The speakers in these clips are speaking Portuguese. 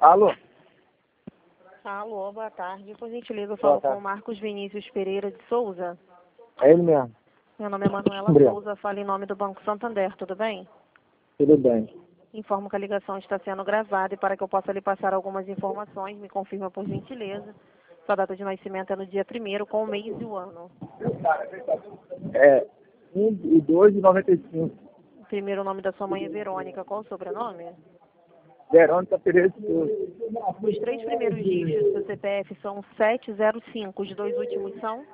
Alô? Alô, boa tarde. Por gentileza, eu Boa falo com tarde. o Marcos Vinícius Pereira de Souza. É ele mesmo. Meu nome é Manuela Obrigado. Souza, falo em nome do Banco Santander, tudo bem? Tudo bem. Informo que a ligação está sendo gravada e para que eu possa lhe passar algumas informações, me confirma por gentileza. Sua data de nascimento é no dia 1º, com o mês e o ano. É 1 e 2 de 95. O primeiro nome da sua mãe é Verônica, qual o sobrenome? Verônica Pereira de Souza. Os 3 primeiros dígitos do CPF são 705, os 2 últimos são?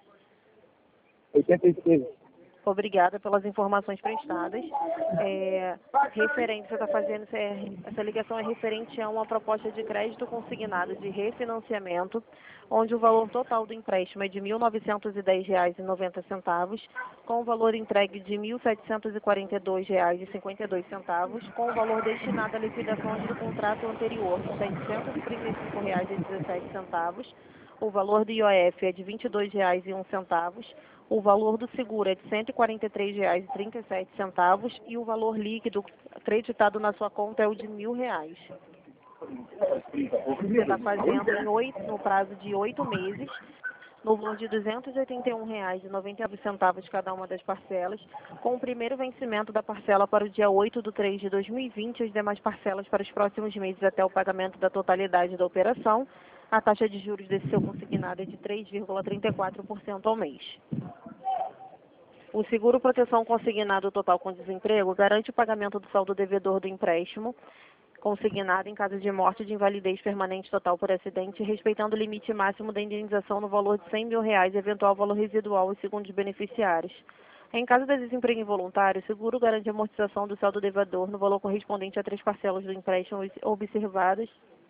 86. Obrigada pelas informações prestadas. Você está fazendo, essa ligação é referente a uma proposta de crédito consignado de refinanciamento, onde o valor total do empréstimo é de R$ 1.910,90, com o valor entregue de R$ 1.742,52, com o valor destinado à liquidação do contrato anterior de R$ 735,17. O valor do IOF é de R$ 22,01. O valor do seguro é de R$ 143,37 e o valor líquido acreditado na sua conta é o de R$ 1.000. Você está fazendo no prazo de 8 meses, no valor de R$ 281,99 cada uma das parcelas, com o primeiro vencimento da parcela para o dia 8/3/2020 e as demais parcelas para os próximos meses até o pagamento da totalidade da operação. A taxa de juros desse seu consignado é de 3,34% ao mês. O seguro proteção consignado total com desemprego garante o pagamento do saldo devedor do empréstimo consignado em caso de morte ou de invalidez permanente total por acidente, respeitando o limite máximo da indenização no valor de R$ 100 mil e eventual valor residual e segundo os beneficiários. Em caso de desemprego involuntário, o seguro garante a amortização do saldo devedor no valor correspondente a 3 parcelas do empréstimo observadas,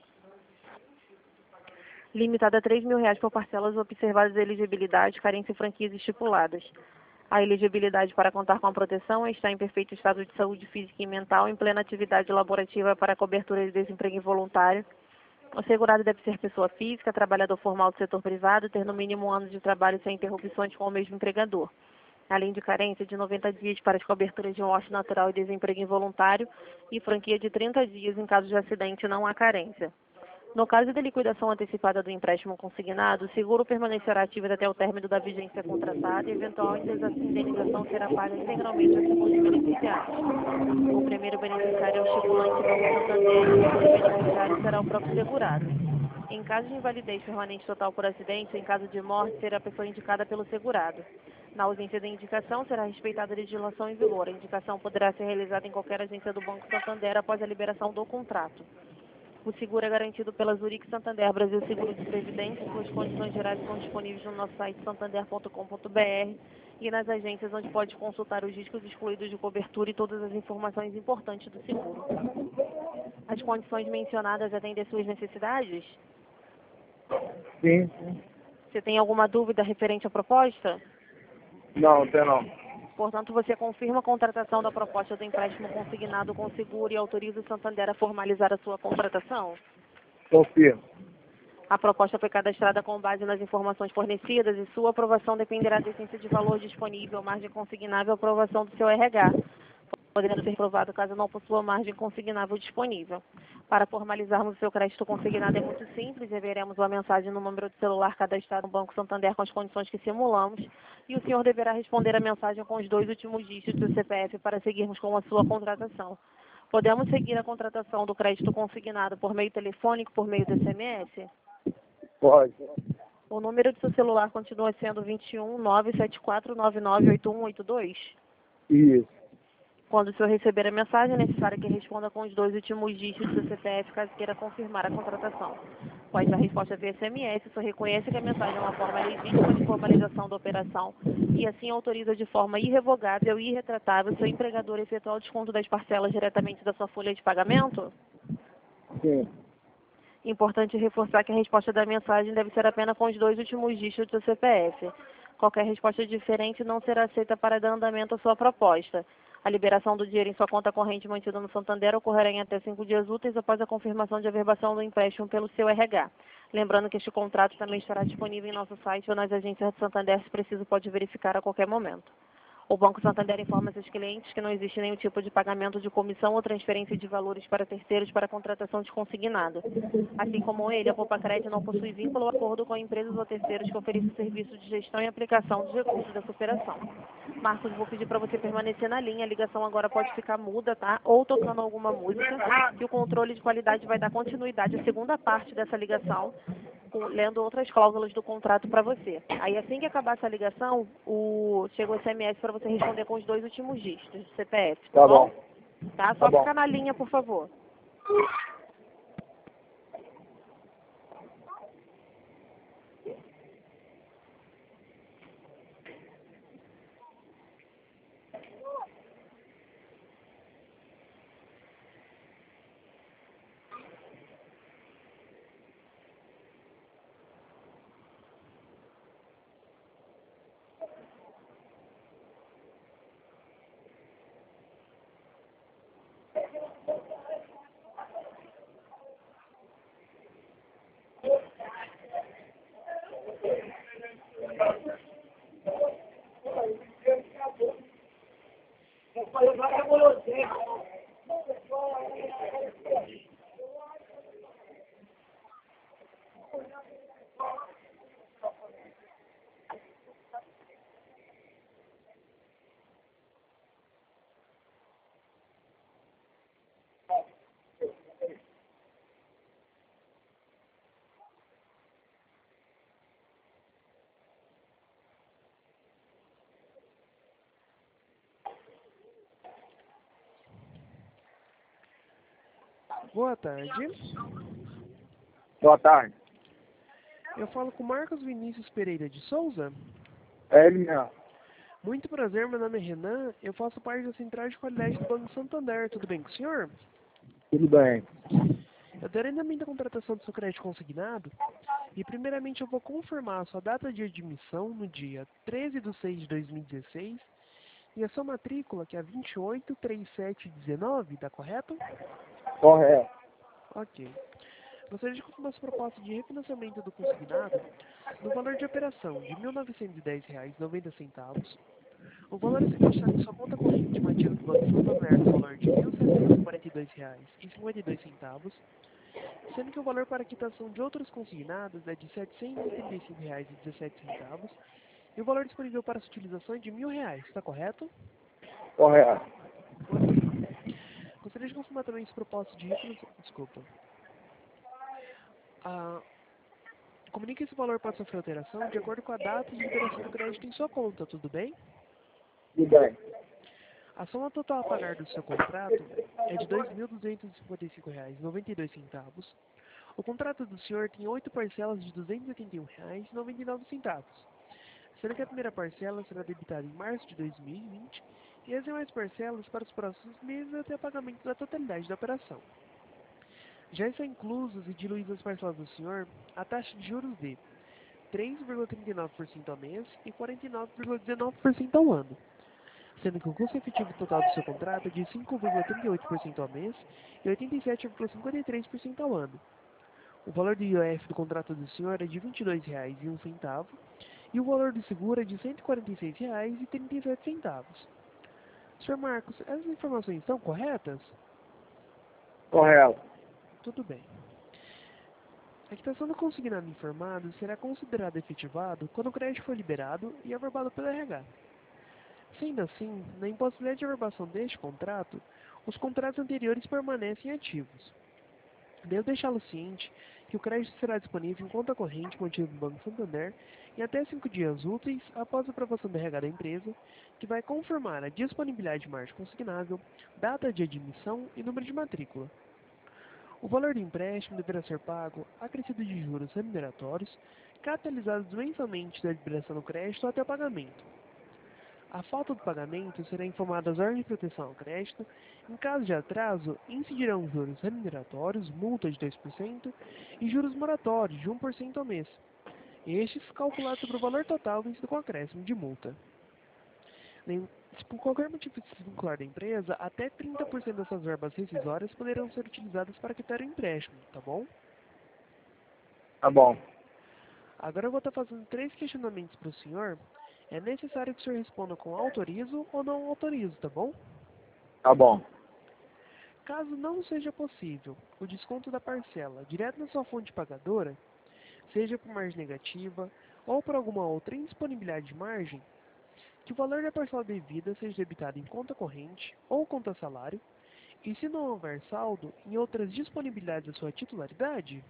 limitada a R$ 3 mil por parcelas observadas a elegibilidade, carência e franquias estipuladas. A elegibilidade para contar com a proteção é estar em perfeito estado de saúde física e mental, em plena atividade laborativa para a cobertura de desemprego involuntário. O segurado deve ser pessoa física, trabalhador formal do setor privado, ter no mínimo 1 ano de trabalho sem interrupções com o mesmo empregador. Além de carência de 90 dias para as coberturas de morte natural e desemprego involuntário e franquia de 30 dias em caso de acidente, não há carência. No caso de liquidação antecipada do empréstimo consignado, o seguro permanecerá ativo até o término da vigência contratada e eventual indenização será paga integralmente aos segundos beneficiários. O primeiro beneficiário é o estipulante Banco Santander e o segundo beneficiário será o próprio segurado. Em caso de invalidez permanente total por acidente ou em caso de morte, será a pessoa indicada pelo segurado. Na ausência da indicação, será respeitada a legislação em vigor. A indicação poderá ser realizada em qualquer agência do Banco Santander após a liberação do contrato. O seguro é garantido pela Zurich Santander Brasil Seguro de Previdência. Suas condições gerais estão disponíveis no nosso site santander.com.br e nas agências onde pode consultar os riscos excluídos de cobertura e todas as informações importantes do seguro. As condições mencionadas atendem às suas necessidades? Sim. Você tem alguma dúvida referente à proposta? Não, tem não. Portanto, você confirma a contratação da proposta do empréstimo consignado com seguro e autoriza o Santander a formalizar a sua contratação? Confirmo. A proposta foi cadastrada com base nas informações fornecidas e sua aprovação dependerá da essência de valor disponível, margem consignável e aprovação do seu RH, podendo ser aprovado caso não possua margem consignável disponível. Para formalizarmos o seu crédito consignado é muito simples, enviaremos uma mensagem no número de celular cadastrado no Banco Santander com as condições que simulamos e o senhor deverá responder a mensagem com os 2 últimos dígitos do CPF para seguirmos com a sua contratação. Podemos seguir a contratação do crédito consignado por meio telefônico, por meio do SMS? Pode. O número do seu celular continua sendo 21 97499 8182? Isso. Quando o senhor receber a mensagem, é necessário que responda com os 2 últimos dígitos do CPF, caso queira confirmar a contratação. Após a resposta via SMS, o senhor reconhece que a mensagem é uma forma legítima de formalização da operação e assim autoriza de forma irrevogável e irretratável o seu empregador a efetuar o desconto das parcelas diretamente da sua folha de pagamento? Sim. Importante reforçar que a resposta da mensagem deve ser apenas com os 2 últimos dígitos do CPF. Qualquer resposta diferente não será aceita para dar andamento à sua proposta. A liberação do dinheiro em sua conta corrente mantida no Santander ocorrerá em até 5 dias úteis após a confirmação de averbação do empréstimo pelo seu RH. Lembrando que este contrato também estará disponível em nosso site ou nas agências de Santander, se preciso pode verificar a qualquer momento. O Banco Santander informa seus clientes que não existe nenhum tipo de pagamento de comissão ou transferência de valores para terceiros para contratação de consignado. Assim como ele, a Poupa-Crédito não possui vínculo ou acordo com empresas ou terceiros que ofereçam serviço de gestão e aplicação dos recursos dessa operação. Marcos, vou pedir para você permanecer na linha. A ligação agora pode ficar muda, tá? Ou tocando alguma música, que o controle de qualidade vai dar continuidade à segunda parte dessa ligação, lendo outras cláusulas do contrato para você. Aí assim que acabar essa ligação, chega o SMS para você responder com os 2 últimos dígitos do CPF, Tá bom. Tá? Tá Só bom. ficar na linha, por favor. Boa tarde. Boa tarde. Eu falo com Marcos Vinícius Pereira de Souza. É ele mesmo. Muito prazer, meu nome é Renan. Eu faço parte da Central de Qualidade do Banco Santander. Tudo bem com o senhor? Tudo bem. Eu darei andamento à contratação do seu crédito consignado. E primeiramente eu vou confirmar a sua data de admissão no dia 13/6/2016 e a sua matrícula, que é 283719, tá correto? Correto. Ok. Gostaria de confirmar sua proposta de refinanciamento do consignado no valor de operação de R$ 1.910,90. O valor a ser gastado em sua conta corrente mantida no Banco Santander no valor de R$ 1.742,52, sendo que o valor para quitação de outros consignados é de R$ 735,17 e o valor disponível para sua utilização é de R$ 1.000, está correto? Correto. Ok. Gostaria de confirmar também sua proposta de refinanciamento. Desculpa. Comunique esse valor para sofrer alteração de acordo com a data de liberação do crédito em sua conta, tudo bem? Tudo bem. A soma total a pagar do seu contrato é de R$ 2.255,92. O contrato do senhor tem 8 parcelas de R$ 281,99, sendo que a primeira parcela será debitada em março de 2020 e as demais parcelas para os próximos meses até o pagamento da totalidade da operação. Já estão inclusos e diluídas as parcelas do senhor a taxa de juros de 3,39% ao mês e 49,19% ao ano, sendo que o custo efetivo total do seu contrato é de 5,38% ao mês e 87,53% ao ano. O valor do IOF do contrato do senhor é de R$ 22,01 e o valor do seguro é de R$ 146,37. Sr. Marcos, essas informações estão corretas? Correto. Tudo bem. A quitação do consignado informado será considerado efetivado quando o crédito for liberado e averbado pelo RH. Sendo assim, na impossibilidade de averbação deste contrato, os contratos anteriores permanecem ativos. Devo deixá-lo ciente que o crédito será disponível em conta corrente mantida no Banco Santander em até 5 dias úteis após a aprovação do RH da empresa, que vai confirmar a disponibilidade de margem consignável, data de admissão e número de matrícula. O valor do empréstimo deverá ser pago acrescido de juros remuneratórios, capitalizados mensalmente da liberação do crédito até o pagamento. A falta do pagamento será informada às ordens de proteção ao crédito. Em caso de atraso, incidirão juros remuneratórios, multa de 2% e juros moratórios de 1% ao mês. Estes calculados sobre o valor total vencido com acréscimo de multa. Se por qualquer motivo se desvincular da empresa, até 30% dessas verbas rescisórias poderão ser utilizadas para quitar o empréstimo, tá bom? Tá bom. Agora eu vou estar fazendo 3 questionamentos para o senhor. É necessário que o senhor responda com autorizo ou não autorizo, tá bom? Tá bom. Caso não seja possível o desconto da parcela direto na sua fonte pagadora, seja por margem negativa ou por alguma outra indisponibilidade de margem, que o valor da parcela devida seja debitado em conta corrente ou conta salário, e se não houver saldo em outras disponibilidades da sua titularidade,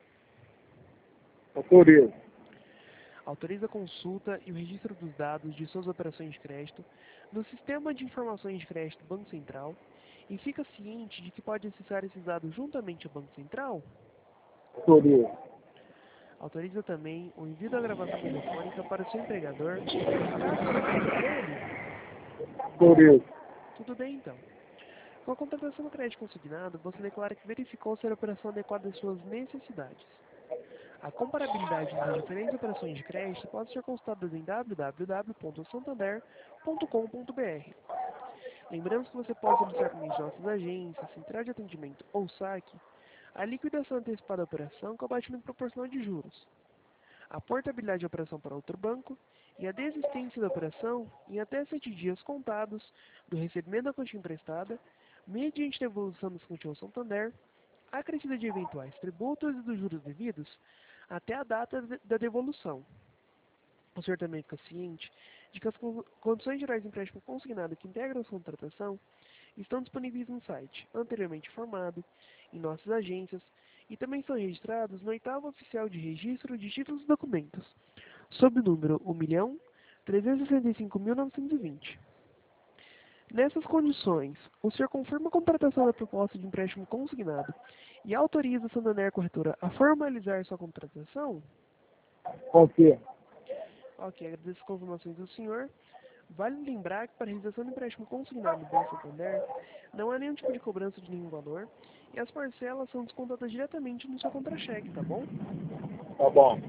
Autorizo. autoriza a consulta e o registro dos dados de suas operações de crédito no Sistema de Informações de Crédito do Banco Central e fica ciente de que pode acessar esses dados juntamente ao Banco Central. Autorizo. Autoriza também o envio da gravação telefônica para o seu empregador, caso você precise dele. Autorizo. Tudo bem, então. Com a contratação do crédito consignado, você declara que verificou ser a operação adequada às suas necessidades. A comparabilidade das diferentes operações de crédito pode ser consultada em www.santander.com.br. Lembrando que você pode solicitar por meio de nossas agências, central de atendimento ou saque, a liquidação antecipada da operação com abatimento proporcional de juros, a portabilidade da operação para outro banco e a desistência da operação em até 7 dias contados do recebimento da quantia emprestada, mediante devolução das quantias ao Santander, acrescida de eventuais tributos e dos juros devidos, até a data da devolução. O senhor também fica ciente de que as condições gerais de empréstimo consignado que integram a sua contratação estão disponíveis no site, anteriormente informado, em nossas agências, e também são registrados no 8º Oficial de Registro de Títulos e Documentos, sob o número 1.365.920. Nessas condições, o senhor confirma a contratação da proposta de empréstimo consignado e autoriza a Santander Corretora a formalizar sua contratação? Confirmo. Ok, agradeço as confirmações do senhor. Vale lembrar que para a realização do empréstimo consignado no Banco Santander, não há nenhum tipo de cobrança de nenhum valor e as parcelas são descontadas diretamente no seu contra-cheque, tá bom? Tá bom.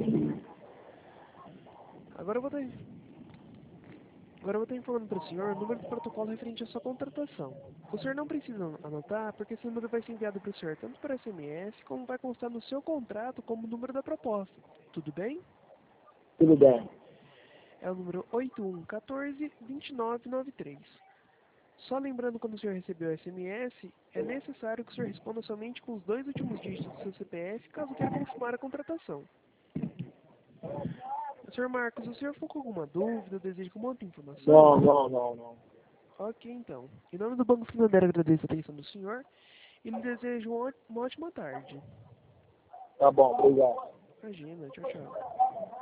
Agora eu vou estar informando para o senhor o número do protocolo referente à sua contratação. O senhor não precisa anotar, porque esse número vai ser enviado para o senhor tanto por SMS, como vai constar no seu contrato como o número da proposta. Tudo bem? Tudo bem. É o número 8114-2993. Só lembrando, quando o senhor recebeu o SMS, é necessário que o senhor responda somente com os 2 últimos dígitos do seu CPF, caso queira confirmar a contratação. Sr. Marcos, o senhor ficou com alguma dúvida, deseja alguma outra informação? Não. Ok, então. Em nome do Banco Santander, agradeço a atenção do senhor e lhe desejo uma ótima tarde. Tá bom, obrigado. Imagina, tchau, tchau.